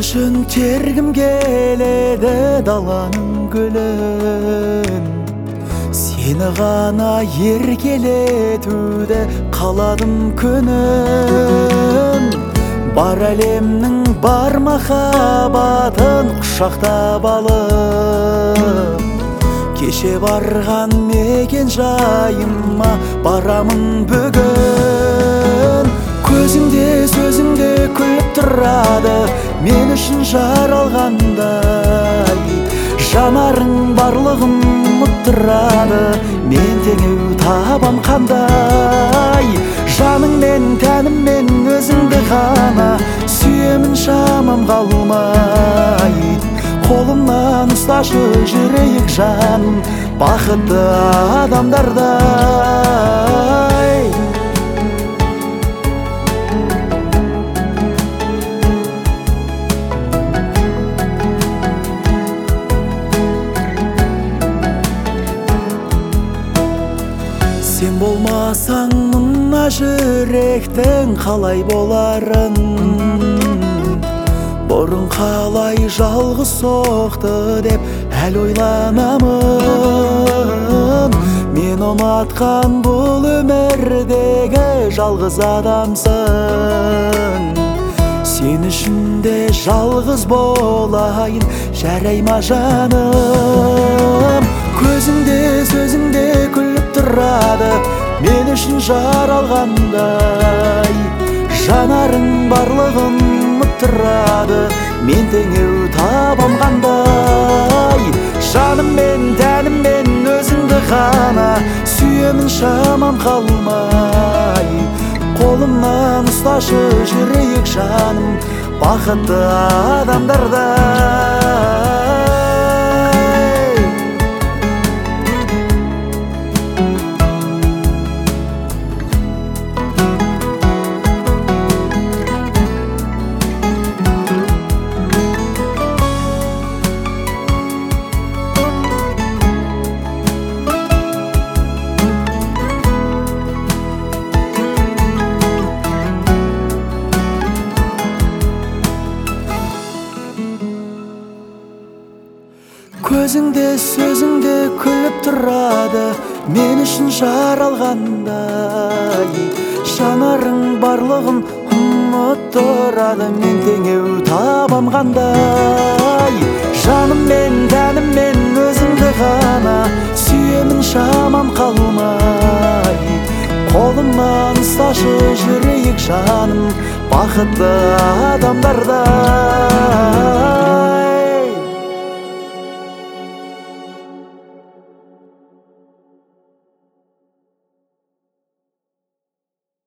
үшін тергім келеді даланың гүлін, сені ғана еркелетуді қаладым күнім. Бар әлемнің бар махаббатын құшақтап алып, кеше барған мекен жайыма барамын бүгін. Көзіңде сөзіңде күліп тұрады, мен үшін жаралғандай. Жанарың барлығын ұмыттырады, мен теңеу табам қандай. Жаныңмен тәніммен өзіңді ғана сүйемін, шамам қалмай. Қолымнан ұсташы жүрейік жаным, бақытты адамдардай. Сен болмасаң мына жүректің қалай боларын, бұрын қалай жалғыз соқты деп әлі ойланамын. Мен ұнатқан бұл өмірдегі жалғыз адамсың. Сен үшін де жалғыз болайын, жарай ма жаным? Көзіңде сөзіңде күліп тұрады, мен үшін жаралғандай. Жанарың барлығын ұмыттырады, мен теңеу табам қандай. Жаныммен тәніммен өзіңді ғана сүйемін, шамам қалмай. Қолымнан ұсташы жүрейік жаным, бақытты адамдардай. Көзіңде сөзіңде күліп тұрады, мен үшін жаралғандай. Жанарың барлығын ұмыттырады, мен теңеу табам қандай. Жаныммен тәніммен өзіңді ғана сүйемін, шамам қалмай. Қолымнан ұсташы жүрейік жаным, бақытты адамдардай.